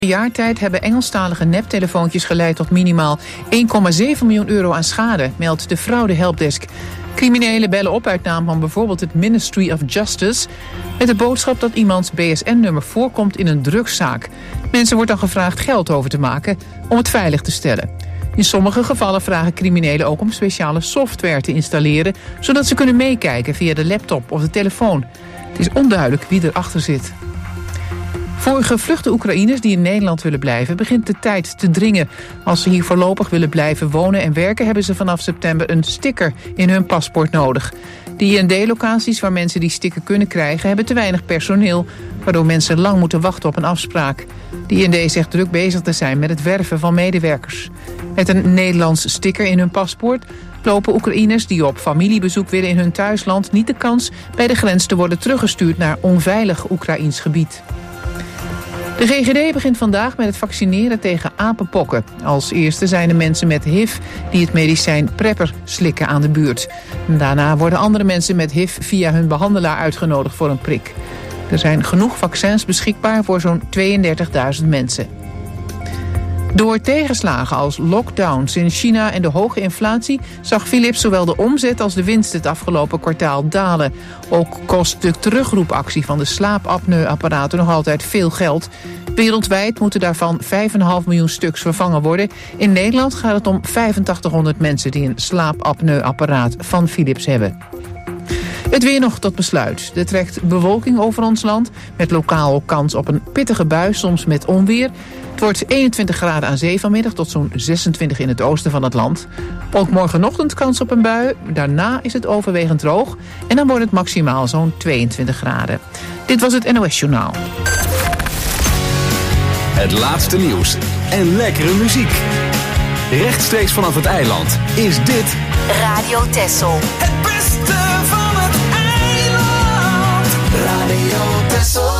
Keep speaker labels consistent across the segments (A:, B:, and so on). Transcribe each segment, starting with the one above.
A: Een jaar tijd hebben Engelstalige neptelefoontjes geleid tot minimaal 1,7 miljoen euro aan schade, meldt de fraude helpdesk. Criminelen bellen op uit naam van bijvoorbeeld het Ministry of Justice met de boodschap dat iemands BSN-nummer voorkomt in een drugszaak. Mensen wordt dan gevraagd geld over te maken om het veilig te stellen. In sommige gevallen vragen criminelen ook om speciale software te installeren, zodat ze kunnen meekijken via de laptop of de telefoon. Het is onduidelijk wie erachter zit. Voor gevluchte Oekraïners die in Nederland willen blijven begint de tijd te dringen. Als ze hier voorlopig willen blijven wonen en werken hebben ze vanaf september een sticker in hun paspoort nodig. De IND-locaties waar mensen die sticker kunnen krijgen hebben te weinig personeel, waardoor mensen lang moeten wachten op een afspraak. De IND zegt druk bezig te zijn met het werven van medewerkers. Met een Nederlands sticker in hun paspoort lopen Oekraïners die op familiebezoek willen in hun thuisland niet de kans bij de grens te worden teruggestuurd naar onveilig Oekraïns gebied. De GGD begint vandaag met het vaccineren tegen apenpokken. Als eerste zijn de mensen met HIV die het medicijn Prepper slikken aan de beurt. Daarna worden andere mensen met HIV via hun behandelaar uitgenodigd voor een prik. Er zijn genoeg vaccins beschikbaar voor zo'n 32.000 mensen. Door tegenslagen als lockdowns in China en de hoge inflatie zag Philips zowel de omzet als de winst het afgelopen kwartaal dalen. Ook kost de terugroepactie van de slaapapneuapparaten nog altijd veel geld. Wereldwijd moeten daarvan 5,5 miljoen stuks vervangen worden. In Nederland gaat het om 8500 mensen die een slaapapneuapparaat van Philips hebben. Het weer nog tot besluit. Er trekt bewolking over ons land met lokaal kans op een pittige bui, soms met onweer. Het wordt 21 graden aan zee vanmiddag tot zo'n 26 in het oosten van het land. Ook morgenochtend kans op een bui. Daarna is het overwegend droog en dan wordt het maximaal zo'n 22 graden. Dit was het NOS Journaal.
B: Het laatste nieuws en lekkere muziek. Rechtstreeks vanaf het eiland is dit
C: Radio Texel.
D: Het beste van het eiland. Radio Texel.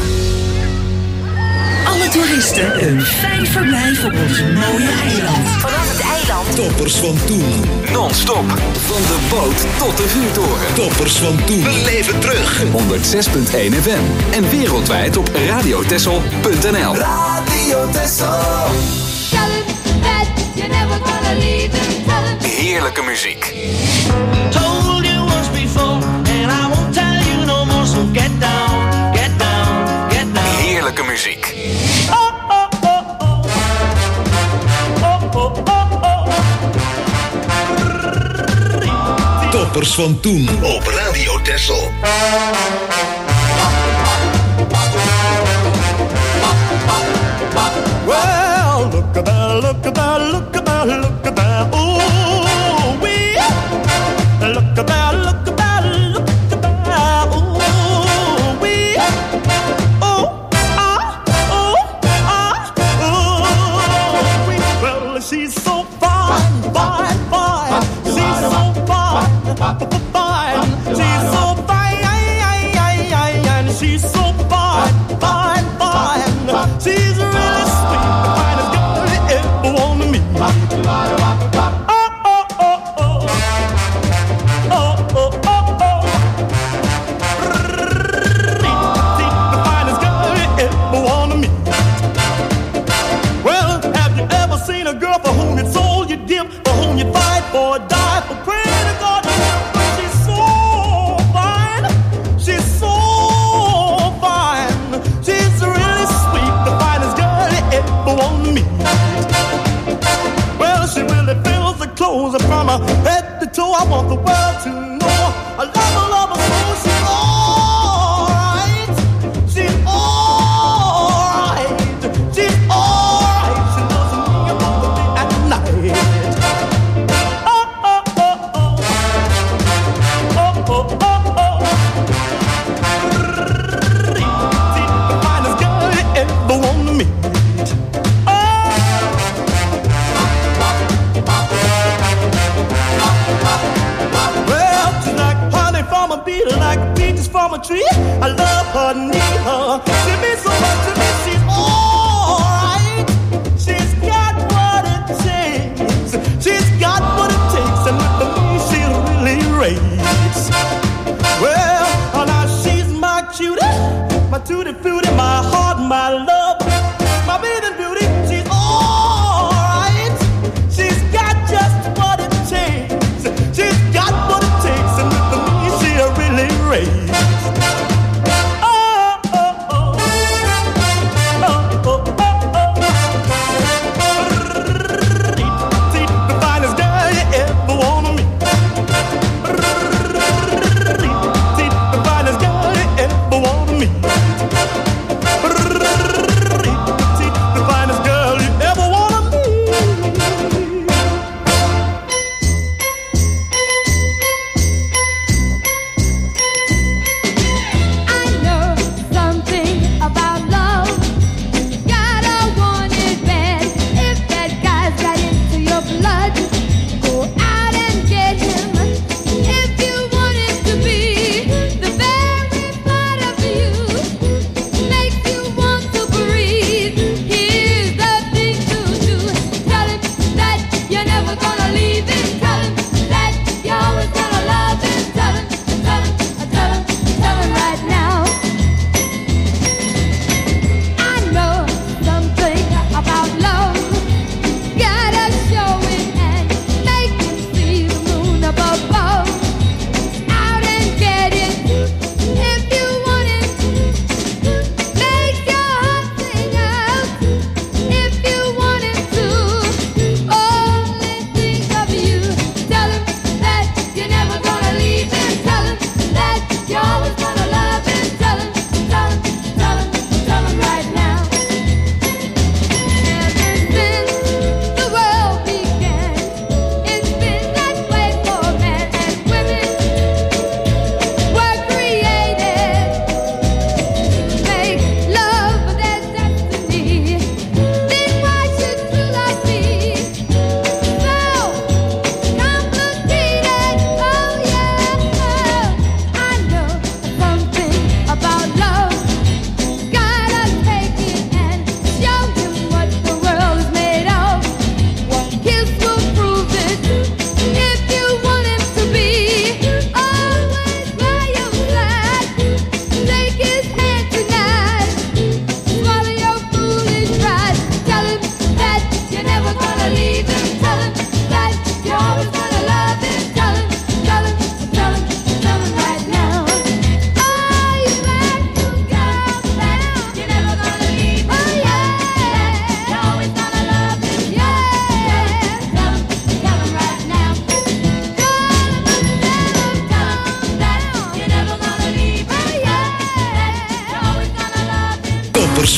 C: Alle toeristen een fijn verblijf op ons mooie eiland. Vanaf het eiland.
E: Toppers van toen.
B: non-stop van de boot tot de vuurtoren.
E: Toppers van toen.
B: We leven terug. 106.1 FM en wereldwijd op radiotessel.nl.
D: Radio Texel.
B: Heerlijke muziek.
D: Told you once before and I won't tell you no more, so get down, get down, get down.
B: Heerlijke muziek.
E: Toppers van toen op Radio Texel.
D: Well, look at that, look at that, look at that, look at that. Ooh, wee. Look at that, look at that, look at that. Ooh, wee. Oh, ah, oh, ah, oh, wee. Well, she's so fine, fine, fine. She's so fine, fine. She's so fine, and she's so fine, fine, fine. She's really sweet, the finest girl you ever want to meet. Oh, oh, oh, oh. Oh, oh, oh, oh. The finest girl you ever want to meet. Well, have you ever seen a girl for whom it's all you give, for whom you fight for, die for, pray to God? She's so fine. She's so fine. She's really sweet, the finest girl you ever want to meet. Well, she really fills the clothes from her head to toe. I want the world to know I love her so. She's alright. She's alright. She's alright. She doesn't mean about the day and night. Oh, oh, oh, oh. Oh, oh, oh, oh. The finest girl you ever want to meet. Well, she's like honey from a bee, like peaches from a tree. I love her, need her. She means so much to me. She's alright. She's got what it takes. She's got what it takes, and with me she really rates. Well, now she's my cutie, my tutti frutti, my heart, my love, my baby.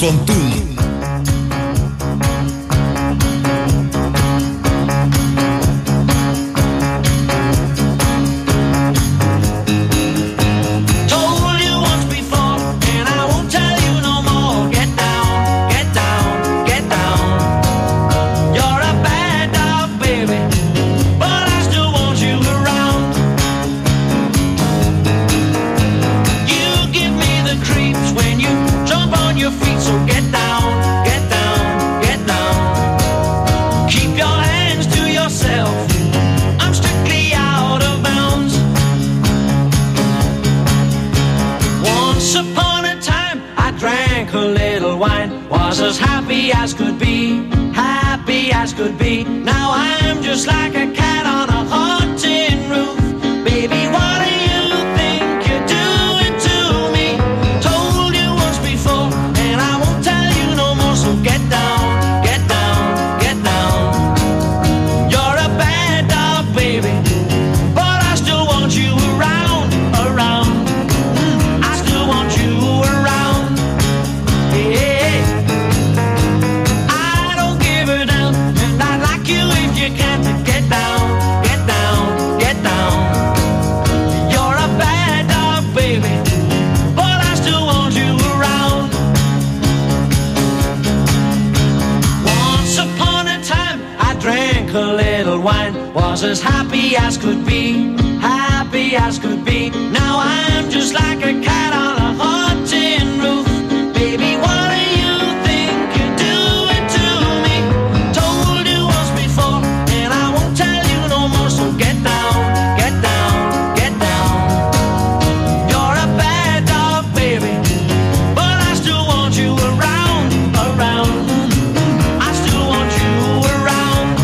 E: van toen.
F: As happy as could be, happy as could be. Now I'm just like a cat on a haunted roof. Baby, what do you think you're doing to me? Told you once before, and I won't tell you no more. So get down, get down, get down. You're a bad dog, baby, but I still want you around, around. I still want you around. Yeah. You can't get down, get down, get down. You're a bad dog, baby, but I still want you around. Once upon a time, I drank a little wine, was as happy as could be, happy as could be. Now I'm just like a cat on a haunted roof. Baby, what do you think you're doing to me? Told you once before, so get down, get down, get down. You're a bad dog, baby, but I still want you around, around. I still want you around.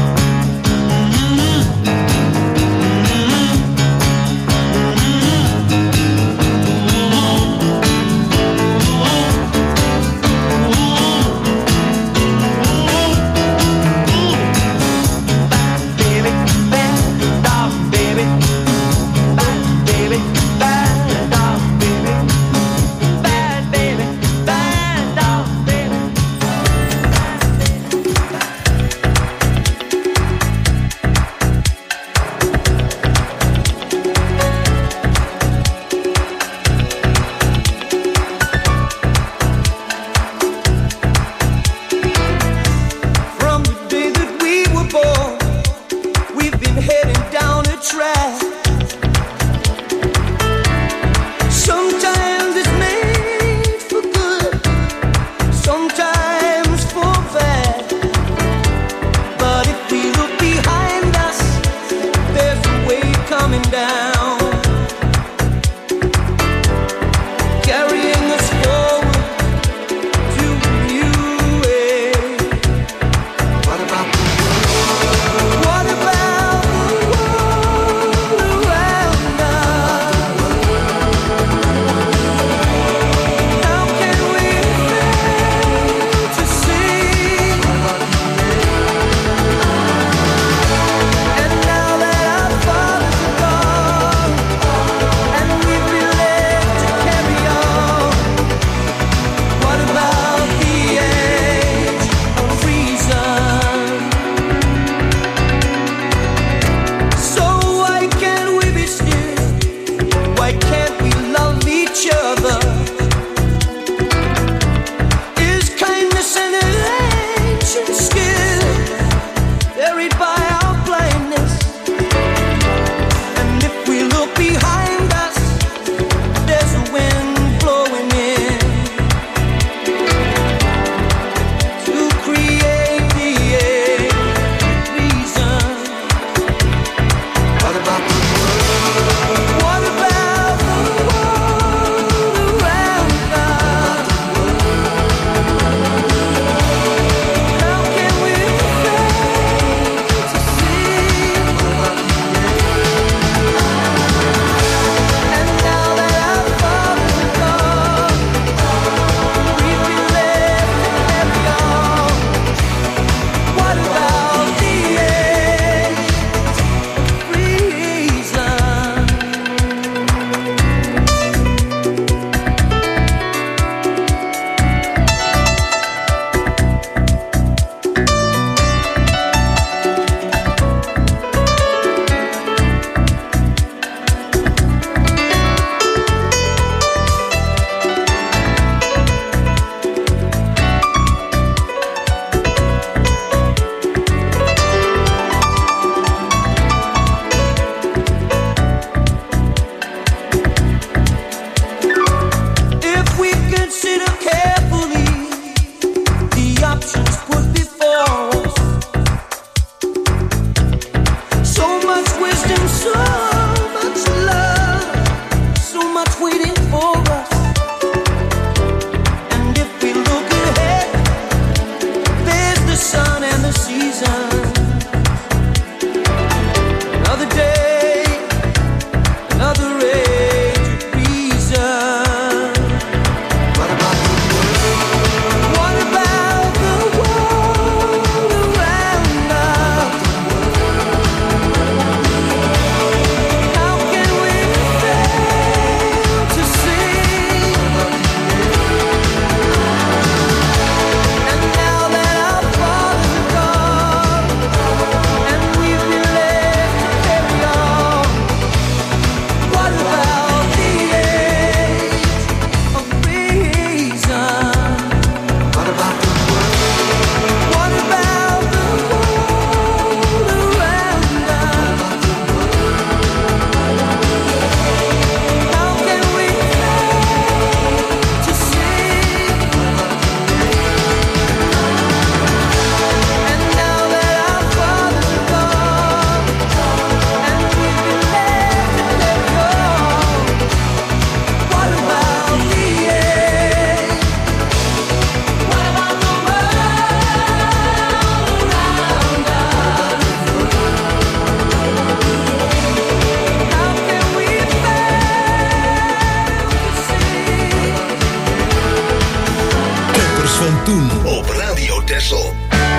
E: Texel.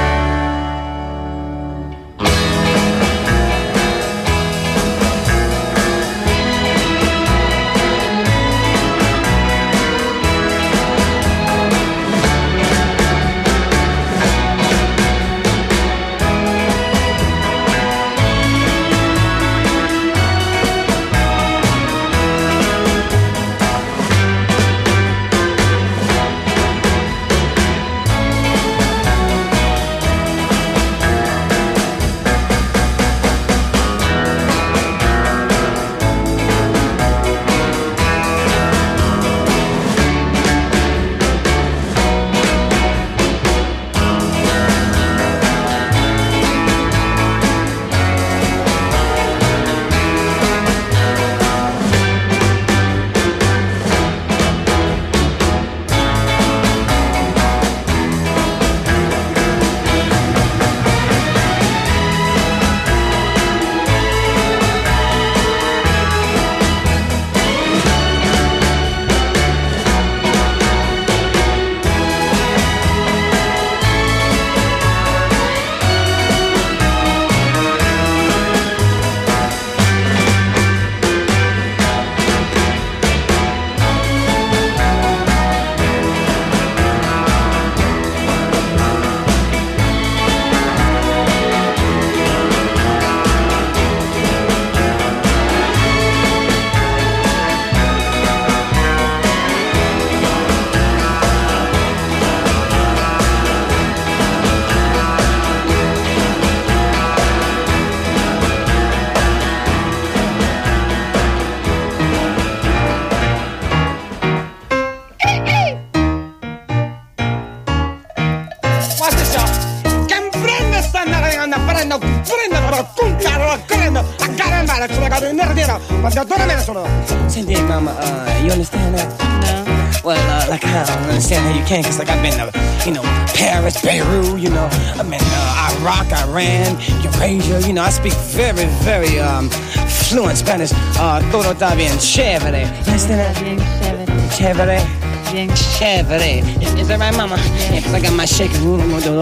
G: Senti, mama, you understand that? No. Well, like, I don't understand how you can, because, like, I've been to, Paris, Beirut, I've been Iraq, Iran, Eurasia, I speak very, very fluent Spanish. Todo está bien chévere. You understand that? Chévere. Bien chévere. Is that right, mama? Yeah, because I got my shaking room, I'm going to do a little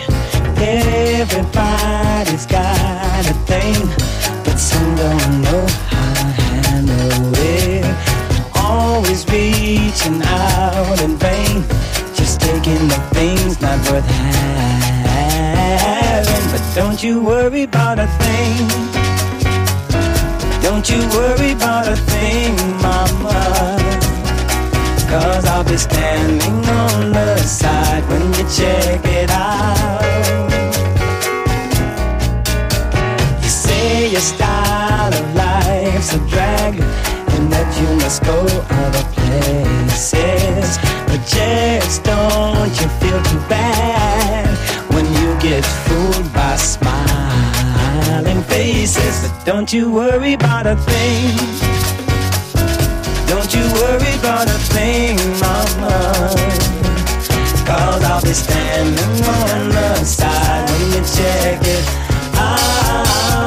G: thing. Everybody's got a thing, but some don't know how to handle it. Always reaching out in vain, just taking the things not worth having. But don't you worry about a thing. Don't you worry about a thing, mama, 'cause I'll be standing on the side when you check it out. You say your style of life's a drag and that you must go other places, but just don't you feel too bad when you get fooled by smiling faces. But don't you worry about a thing. Don't you worry about a thing, mama, 'cause I'll be standing on the side when you check it out.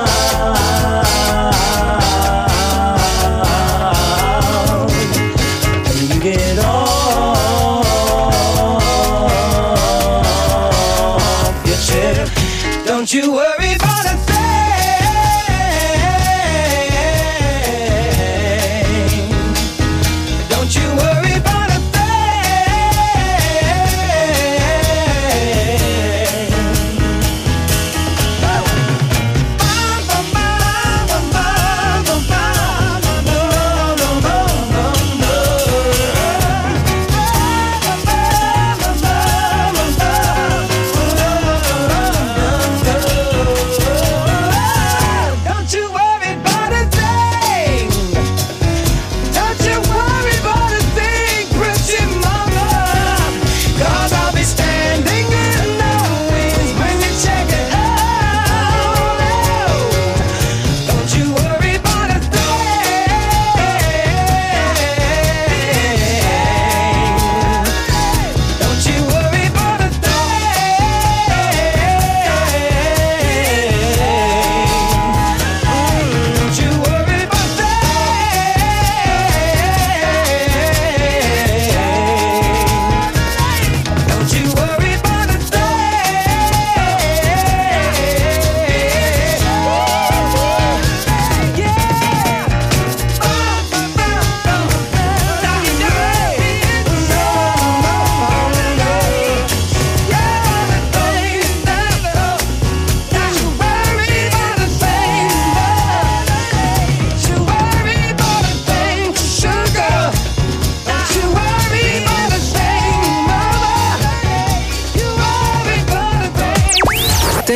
G: When you get off your chair, don't you worry about a thing. Don't you worry about a thing.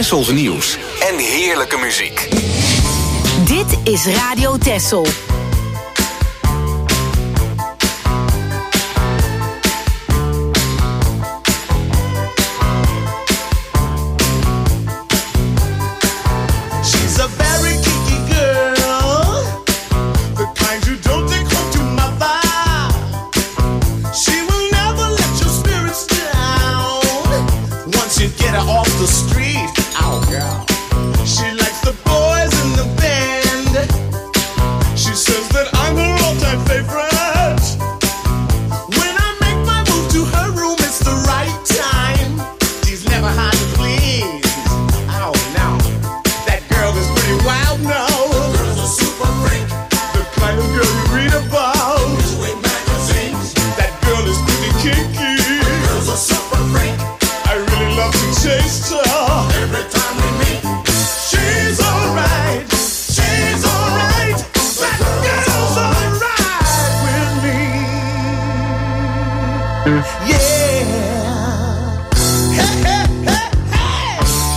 B: Tessels nieuws en heerlijke muziek.
C: Dit is Radio Tessel.
D: She's a very kinky girl, the kind you don't take home to mother. She will never let your spirits down once you get her off the street. Oh, girl. She likes the boys in the band. She says that I'm her all-time favorite. When I make my move to her room, it's the right time. She's never hard to please. Oh, no. That girl is pretty wild now. The girl's a super freak. The kind of girl you read about. In magazines. That girl is pretty kinky. The girl's a super freak. I really love to taste her. Every time we meet, she's alright. She's alright. That girl's alright with me. Yeah. Hey, hey, hey, hey.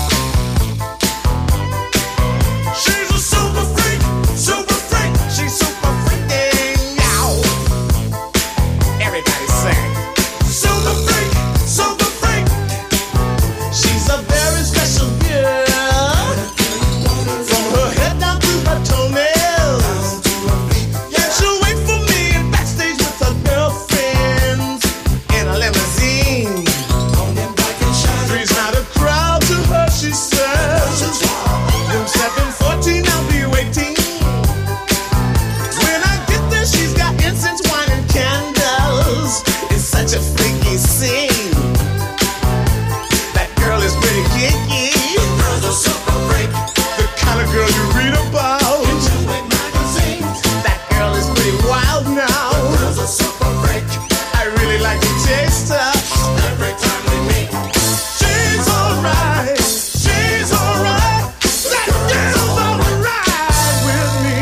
D: She's a super freak. Super freak. She's super freaking now. Everybody sing. Super freak. Super freak. She's a very special girl. From her head down to her toenails. Yeah, she'll wait for me in backstage with her girlfriends in a limousine. Three's not a crowd to her, she says. Room 714, I'll be waiting. When I get there, she's got incense, wine, and candles. It's such a freaky scene. That girl is pretty kinky. The girl's a super freak. The kind of girl you read about. In magazines. That girl is pretty wild now. The girl's a super freak. I really like to taste her. Every time we meet, she's alright. She's alright. That girl's alright with me.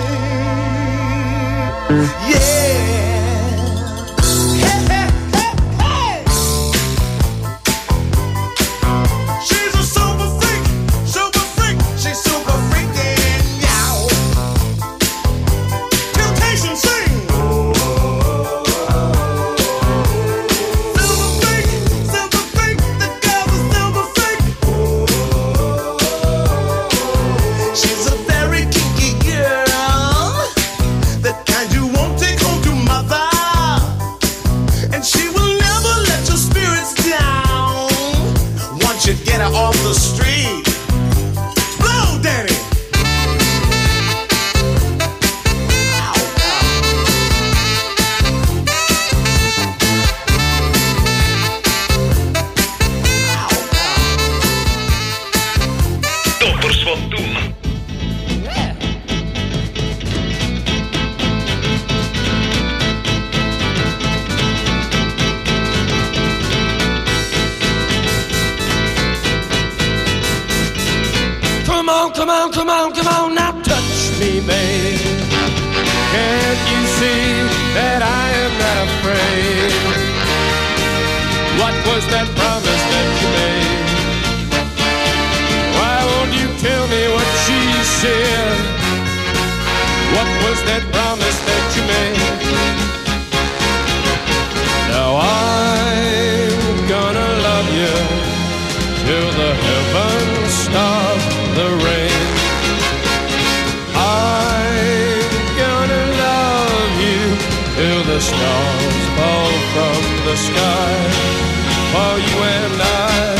D: Yeah. Hey, hey, hey, hey. She's a super freak, super freak. She's super freaking now. Temptation sing. Silver freak, the girl's a silver freak. She's a very kinky girl, the kind you won't take home to mother. And she will never let your spirits down once you get her off the street. Blow, Danny!
E: Toppers van toen.
F: Come on, come on, come on, come on, now touch me, babe. Can't you see that I am not afraid? What was that promise that you made? Why won't you tell me what she said? What was that promise that you made? Now I'm gonna love you till the heavens stop the rain. I'm gonna love you till the stars fall from the sky for you and I.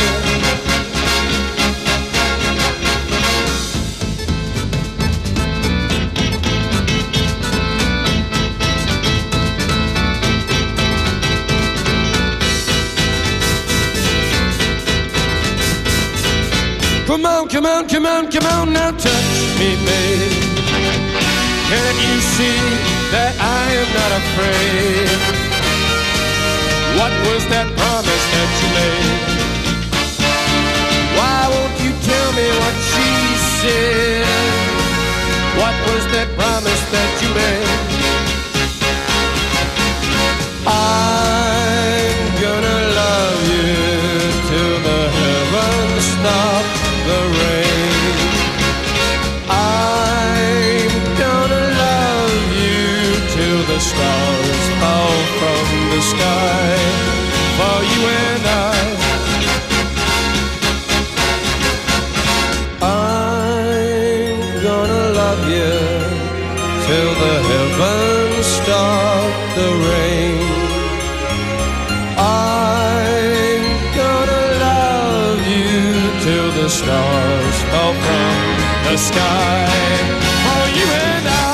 F: Come on, come on, come on, come on, now touch me, babe. Can't you see that I am not afraid? What was that promise that you made? Why won't you tell me what she said? What was that promise that you made? I'm gonna love you till the heavens stop
H: the rain. I'm gonna love you till the stars fall from the sky for you and I. I'm gonna love you till the heavens stop the rain. I'm gonna love you till the stars fall from the sky for you and I.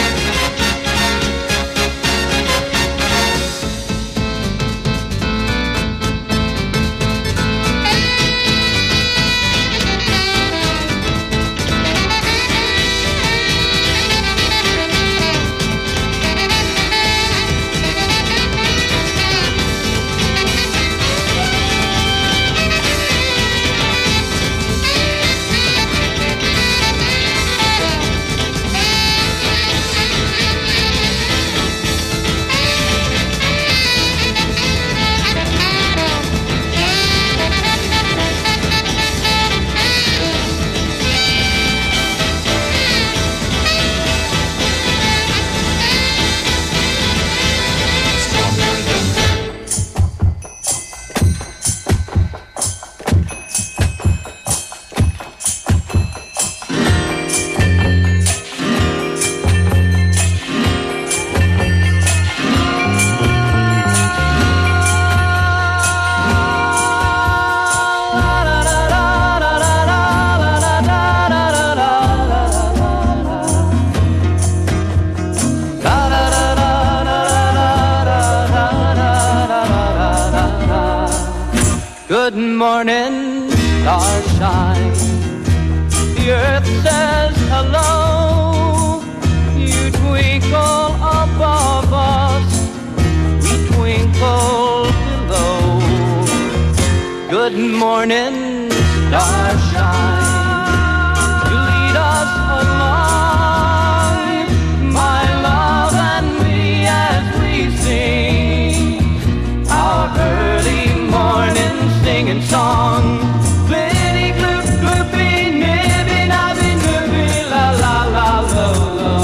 F: Good morning, starshine. The earth says hello. You twinkle above us, we twinkle below. Good morning, starshine. You lead us along, my love and me, as we sing our early morning singing song. Glitty gloop gloopy, nibby nabby nibby, la la la lo lo.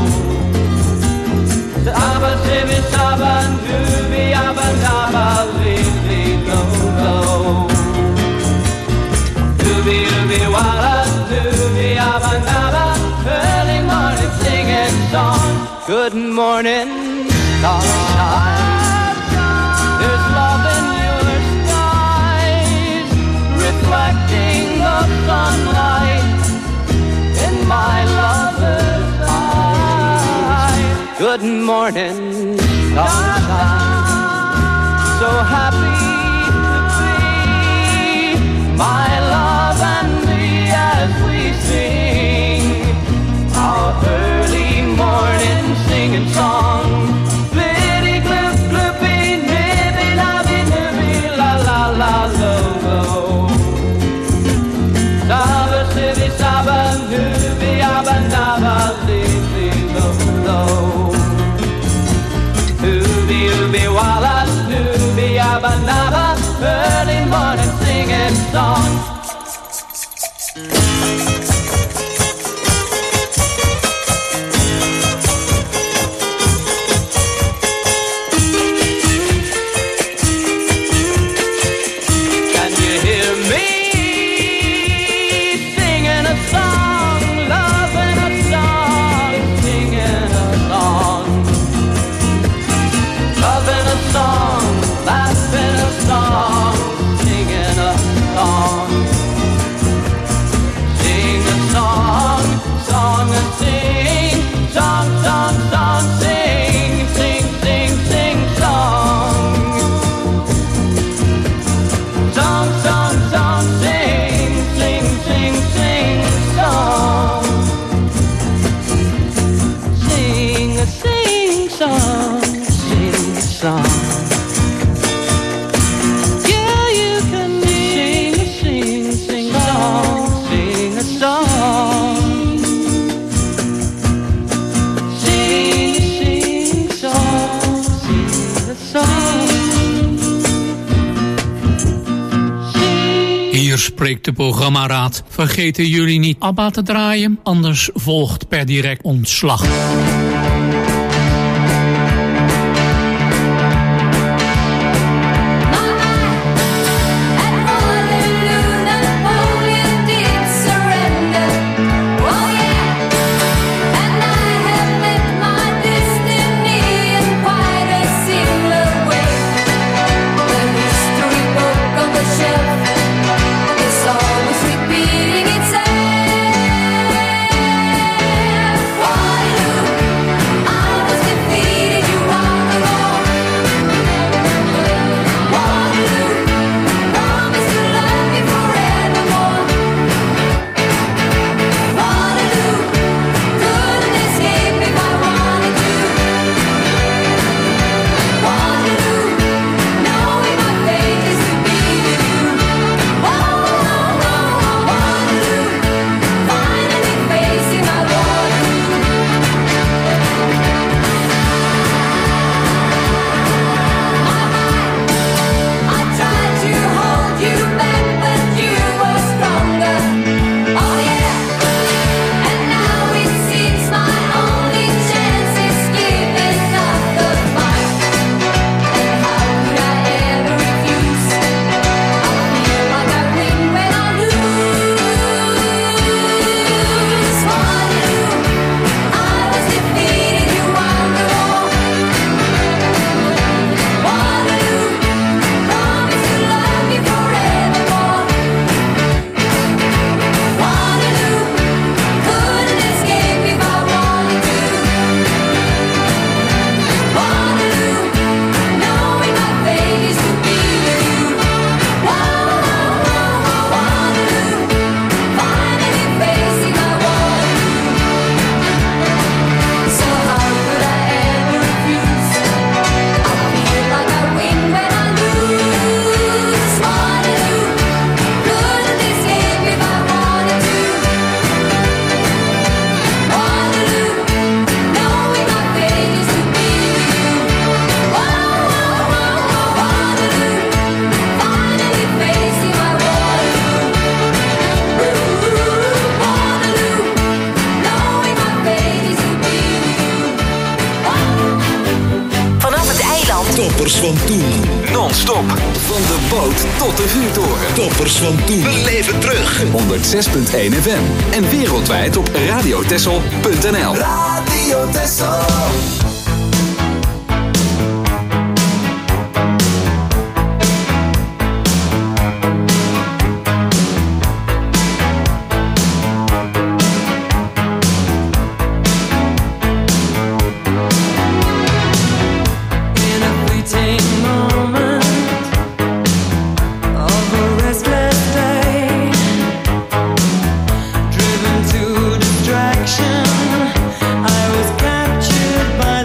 F: Abba sibby sabba nubby abba nabba libby lo lo. Dooby dooby walla dooby abba nabba, early morning singing song. Good morning, starshine. There's love in your skies, reflecting the sunlight in my lover's eyes. Good morning, sunshine. So happy to be my love and me as we sing our early morning singing song. Glitty gloop gloopy, nibby nabby nibby, la la la lo lo. Saba sibby saba nubby abba nabba libby lo lo.
I: spreekt de programmaraad. Vergeten jullie niet ABBA te draaien, anders volgt per direct ontslag.
E: Toppers van toen.
B: Non-stop. Van de boot tot de vuurtoren.
E: Toppers van toen. We leven terug.
B: 106.1 FM. En wereldwijd op radiotessel.nl.
E: Radio Tessel.
J: I was captured by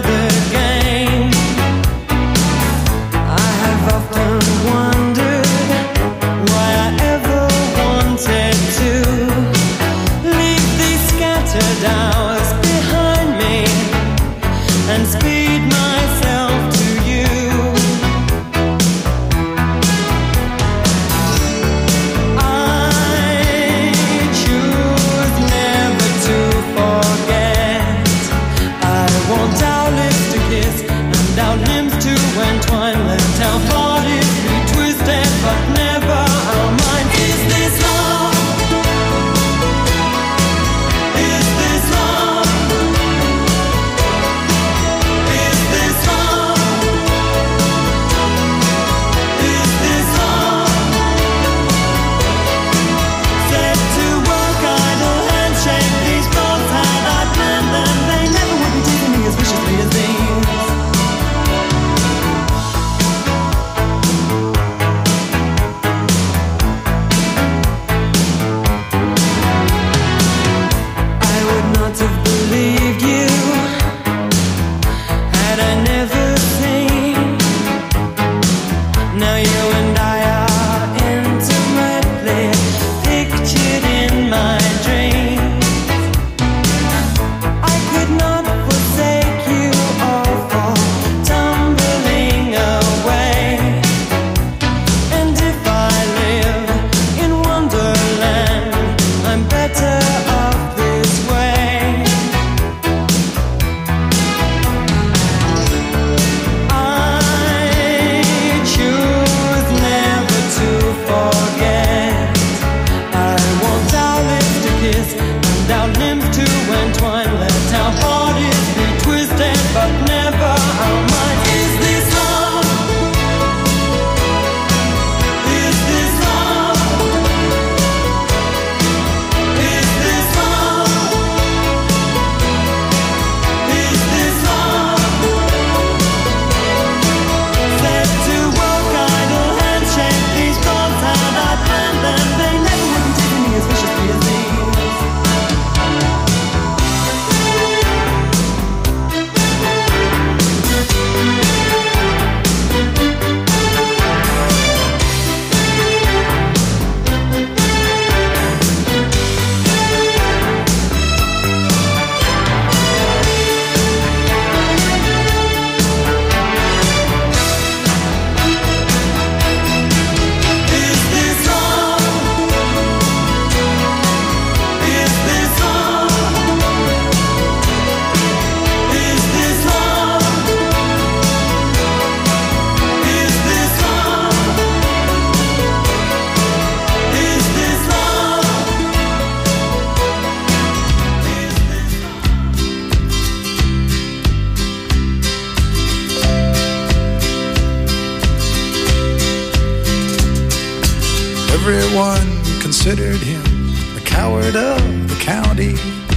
J: considered him the coward of the county.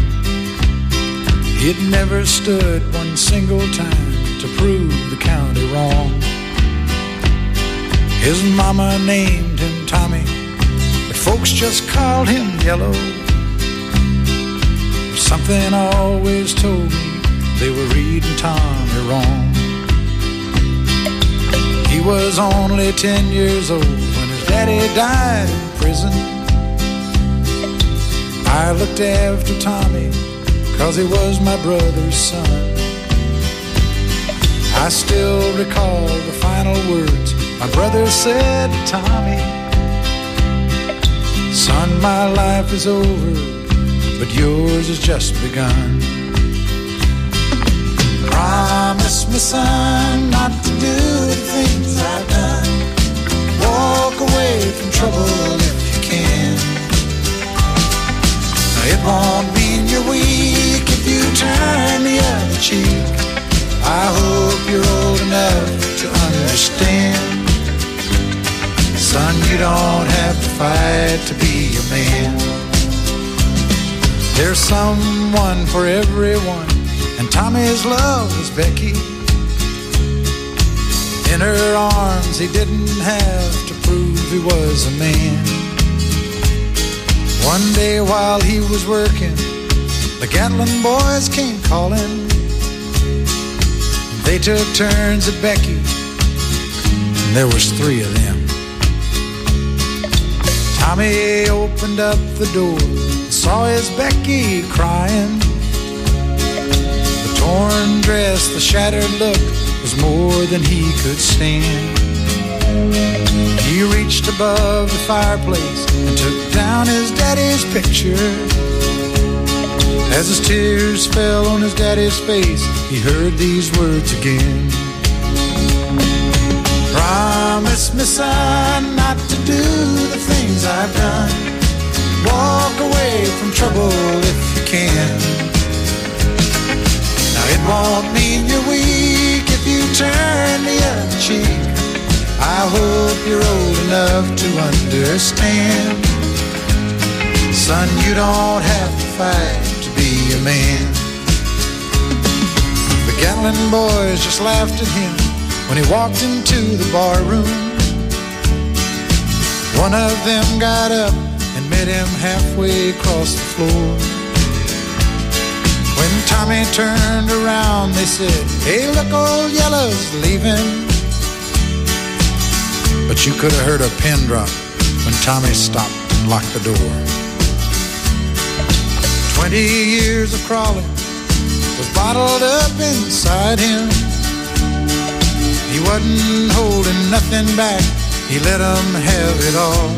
J: He'd never stood one single time to prove the county wrong. His mama named him Tommy, but folks just called him Yellow. Something always told me they were reading Tommy wrong. He was only 10 years old when his daddy died in prison. I looked after Tommy 'cause he was my brother's son. I still recall the final words my brother said to Tommy. Son, my life is over, but yours has just begun. Promise me, son, not to do the things I've done. Walk away from trouble if you can. It won't mean you're weak if you turn the other cheek. I hope you're old enough to understand. Son, you don't have to fight to be a man. There's someone for everyone, and Tommy's love was Becky. In her arms he didn't have to prove he was a man. One day while he was working, the Gatlin boys came calling. They took turns at Becky, and there was 3 of them. Tommy opened up the door and saw his Becky crying. The torn dress, the shattered look was more than he could stand. He reached above the fireplace and took down his daddy's picture. As his tears fell on his daddy's face, he heard these words again. Promise me, son, not to do the things I've done. Walk away from trouble if you can. Now it won't mean you're weak if you turn the other cheek. I hope you're old enough to understand. Son, you don't have to fight to be a man. The Gatlin boys just laughed at him when he walked into the bar room. One of them got up and met him halfway across the floor. When Tommy turned around, they said, "Hey, look, old Yellow's leaving." But you could have heard a pin drop when Tommy stopped and locked the door. 20 years of crawling was bottled up inside him. He wasn't holding nothing back, he let 'em have it all.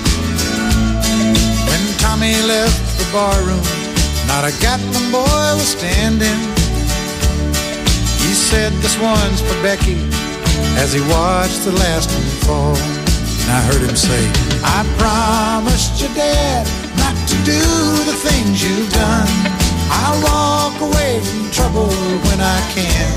J: When Tommy left the barroom, not a Gatlin boy was standing. He said, "This one's for Becky," as he watched the last one fall. And I heard him say, "I promised your dad not to do the things you've done. I'll walk away from trouble when I can.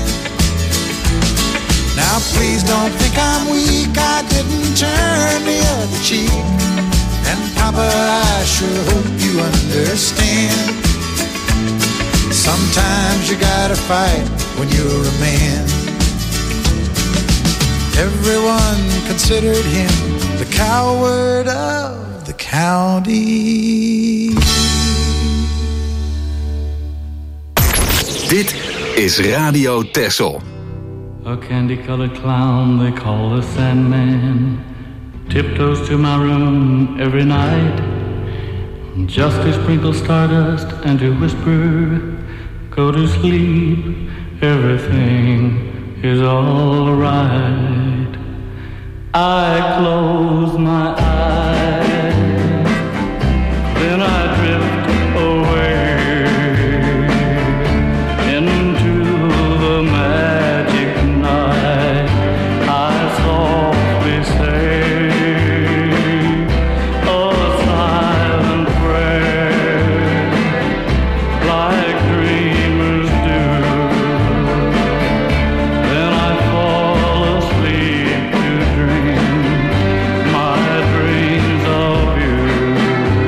J: Now please don't think I'm weak, I didn't turn the other cheek. And Papa, I sure hope you understand. Sometimes you gotta fight when you're a man." Everyone considered him the coward of the county.
B: Dit is Radio Texel.
K: A candy-colored clown they call the Sandman tiptoes to my room every night, just to sprinkle stardust and to whisper, "Go to sleep, everything is all right." I close my eyes, then I drift away into the magic night. I softly say a silent prayer, like dreamers do. Then I fall asleep to dream my dreams of you.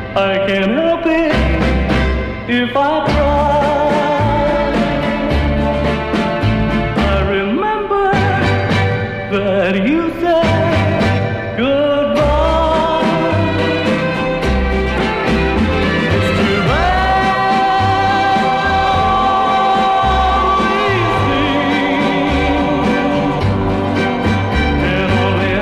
K: I can't help it if I try. I remember that you said goodbye. It's too bad we can only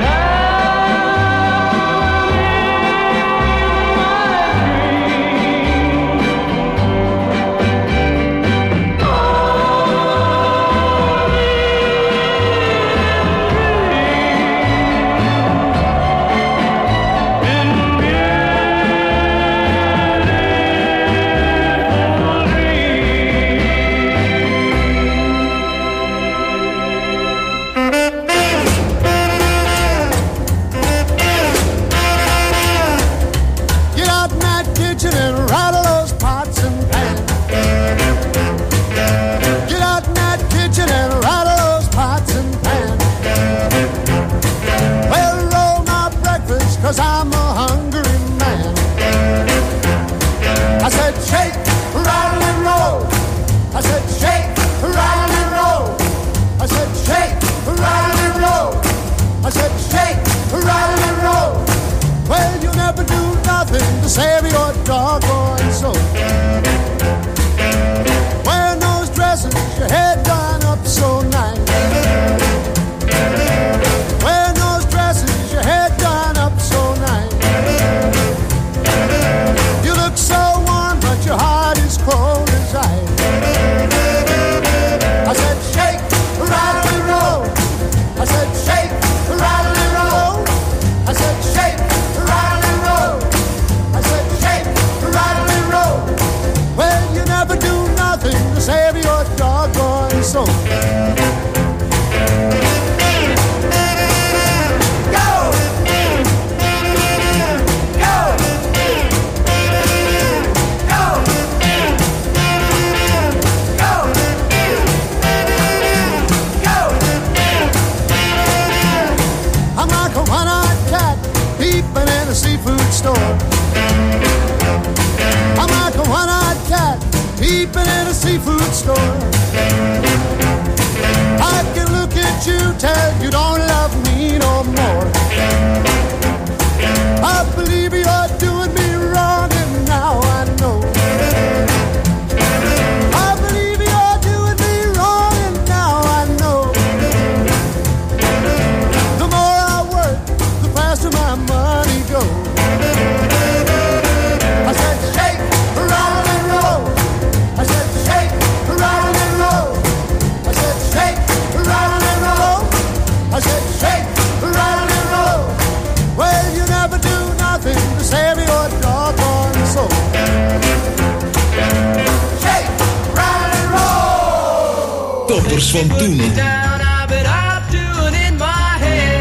J: Get out in that kitchen and rattle those pots and pans. Get out in that kitchen and rattle those pots and pans. Well, roll my breakfast, 'cause I'm a hungry man. I said shake, rattle and roll. I said shake, rattle and roll. I said shake, rattle and roll. I said shake, rattle and roll. Well, you never do nothing to save your doggone soul. Wearing those dresses, your head done up so nice. Wearing those dresses, your head done up so nice. You look so warm, but your heart is cold as ice. I said shake, rattle and roll. I said shake, rattle and roll. I said shake, rattle and roll. I said shake, rattle and roll. Well, you never do nothing to save your doggone soul. Go! Go! Go! Go! Go! I'm like a one-eyed cat peeping in a seafood store. I'm like a one-eyed cat peeping in a seafood store. I can look at you, tell you don't love me no more. I believe you're doing me wrong, and now I know. I believe you're doing me wrong, and now I know. The more I work, the faster my money goes. I said shake, rattle and roll. I said shake, rattle and roll. I said shake, rattle and roll. I said shake, rattle and roll. Well, you never do nothing to save your doggone soul. Shake, rattle and roll.
E: Toppers van toen.
F: Down, I've been up doing in my head.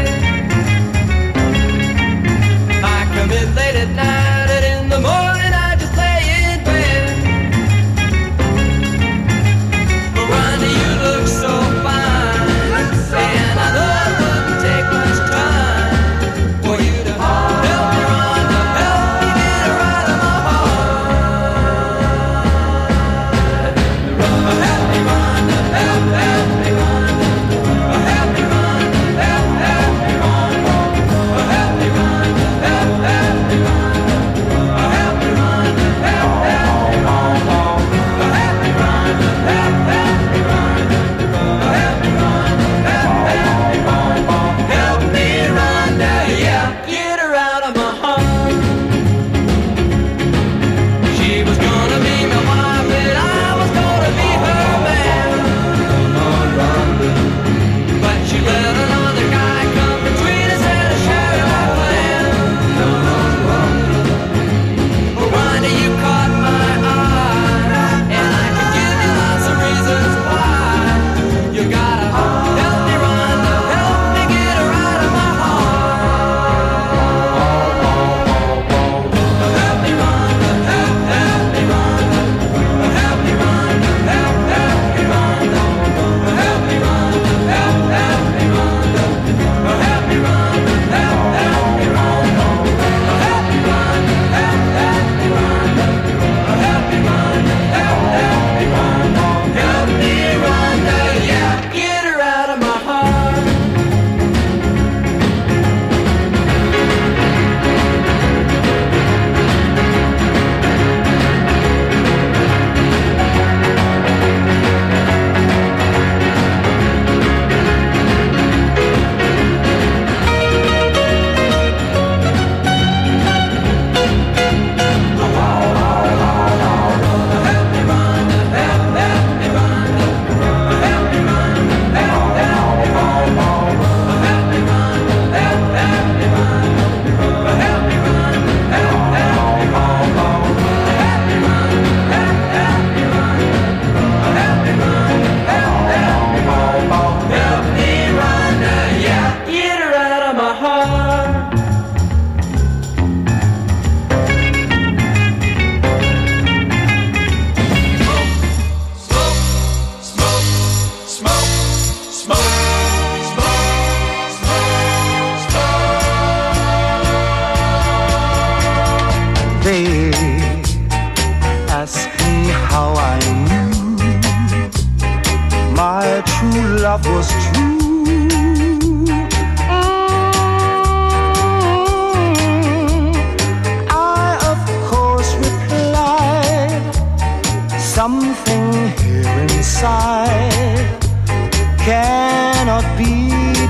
F: I come in late at night and in the morning I just lay in bed. Miranda, you look so fine, and I know it wouldn't take much time for you to help me, Miranda, help me get her out of my heart. Help me, Miranda, help me, Miranda.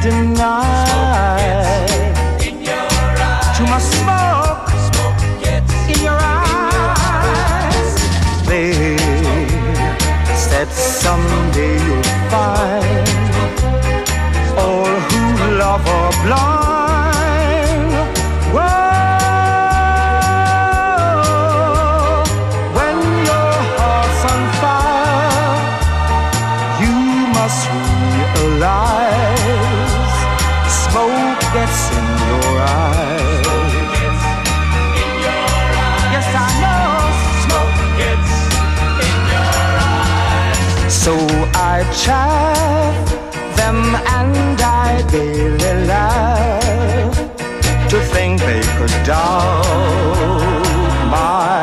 D: deny. Too much smoke in your eyes. They said someday you'll find all who love are blind. Whoa, when your heart's on fire, you must realize smoke gets in your eyes. Yes, I know smoke gets in your eyes. So I chaff them and I daily laugh to think they could doubt my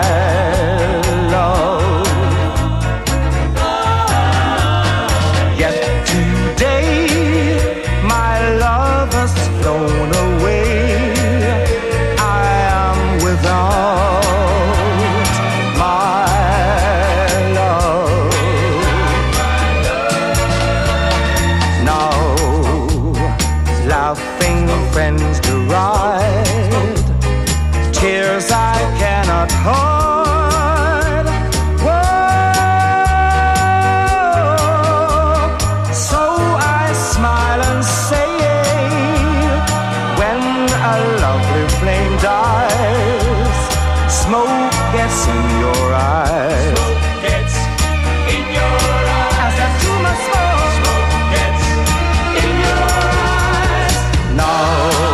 D: love. Yet today my love has flown away. I am without my love. Now laughing friends deride, tears I cannot hide. Whoa, so I smile and say, when a lovely flame dies, smoke gets in your eyes. Smoke gets in your eyes. I said too much smoke. Smoke gets in your eyes. Now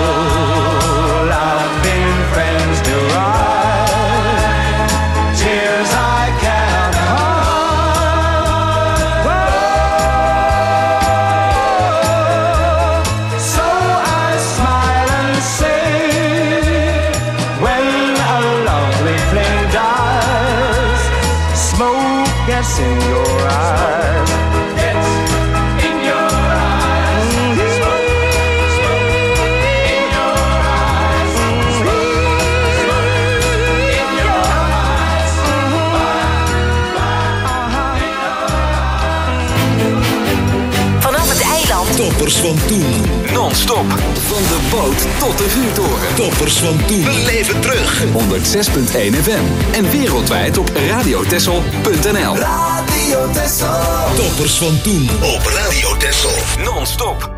D: laughing friends deride, tears I cannot hide. Whoa, so I smile and say, when a lovely flame dies, smoke gets in your eyes. Gets in your eyes. Smoke, smoke in your eyes. Smoke, smoke in your eyes.
C: Vanaf het eiland.
E: Toppers van toen.
B: Non-stop. Van de boot tot de vuurtoren.
E: Toppers van toen.
B: Beleef het terug. 106.1 FM. En wereldwijd op radiotessel.nl.
E: Radio Texel. Toppers van toen. Op Radio Texel.
B: Non-stop.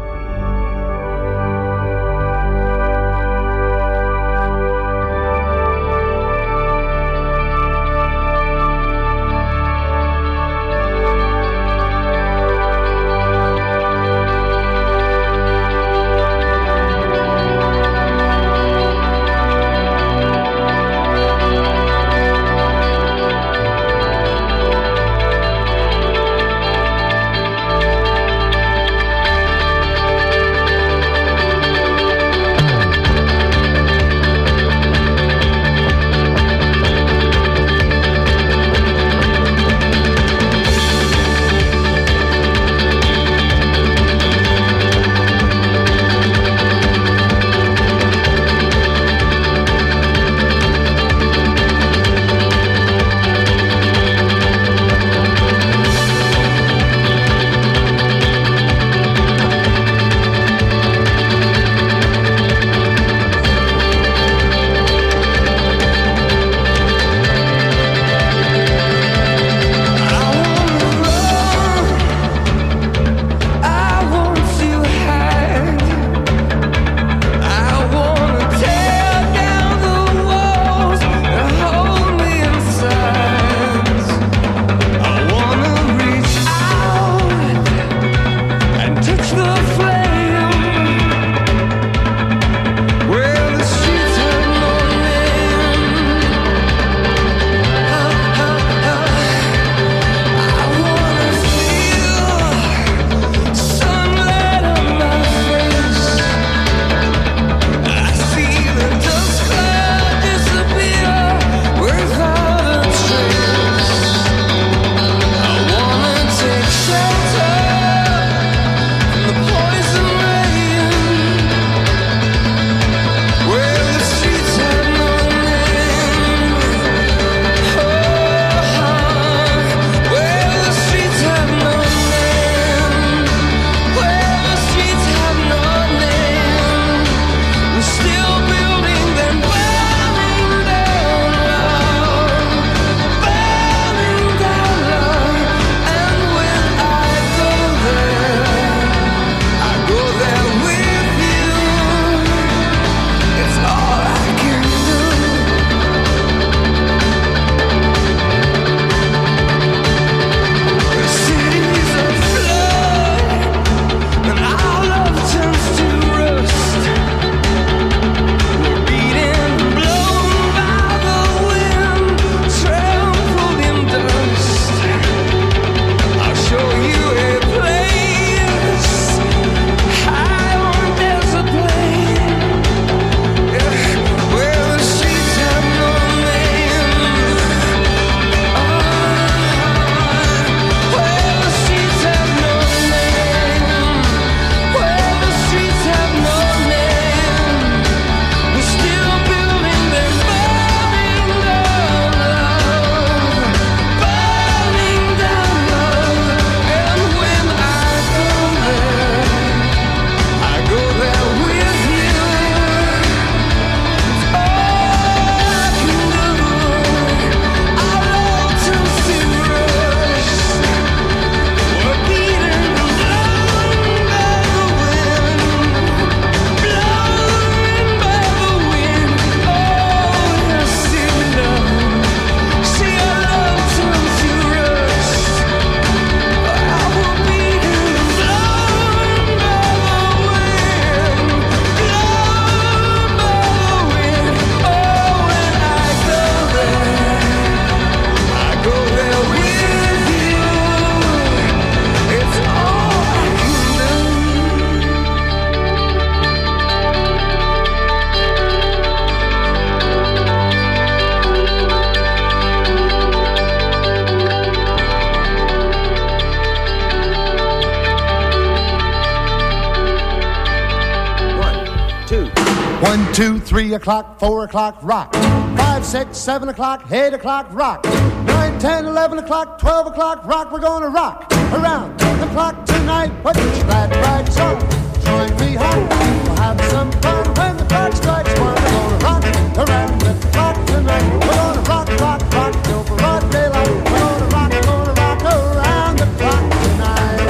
J: 1, 2, 3 o'clock, 4 o'clock, rock. 5, 6, 7 o'clock, 8 o'clock, rock. 9, 10, 11 o'clock, 12 o'clock, rock. We're gonna rock around the clock tonight. Put your glad rags on, join me home. We'll have some fun when the clock strikes 1. We're gonna rock around the clock tonight. We're gonna rock, rock, rock till broad daylight. We're gonna rock around the clock tonight.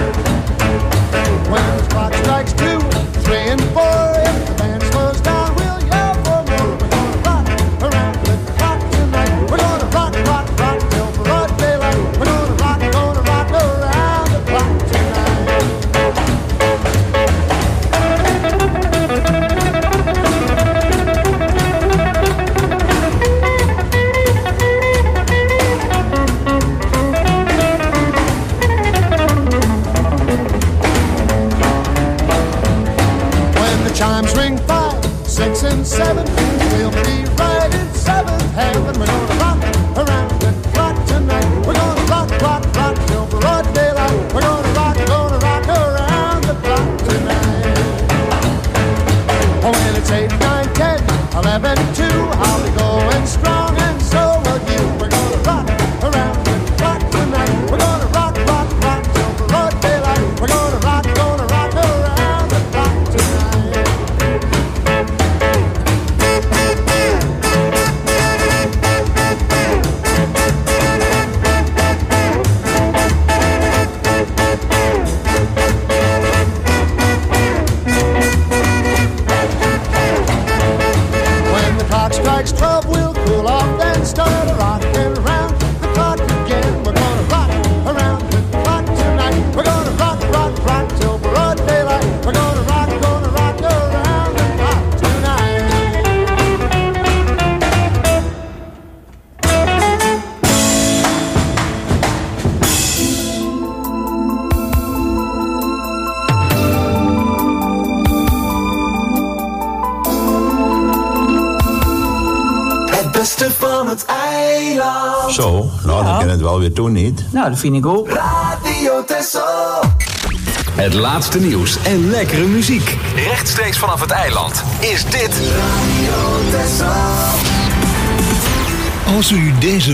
J: When the clock strikes 2, 3 and 4, if the band slows down, we'll yell for more. We're gonna rock around the clock tonight. We're gonna rock, rock, rock till broad daylight. We're gonna rock around the clock tonight. When the chimes ring 5, 6 and 7, we'll be right in 7th heaven. We're gonna rock around the clock tonight. We're gonna rock, rock, rock till broad daylight. We're gonna rock around the clock tonight. Oh, when it's 8, 9, 10, 11, 2, I'll be going strong and so will you. We're gonna rock around the clock tonight. We're gonna rock, rock, rock till broad daylight. We're gonna rock around the clock tonight. When the clock strikes 12, we'll cool off and start a rockin' around the clock again. We're gonna rock around the clock tonight. We're gonna rock, rock, rock till broad daylight. We're gonna rock around the clock tonight.
E: Het beste van het eiland.
L: Zo, nou dan kan het wel weer doen, niet?
M: Nou, dat vind ik ook.
E: Radio Texel.
B: Het laatste nieuws en lekkere muziek. Rechtstreeks vanaf het eiland is dit
E: Radio Texel.
L: Als u deze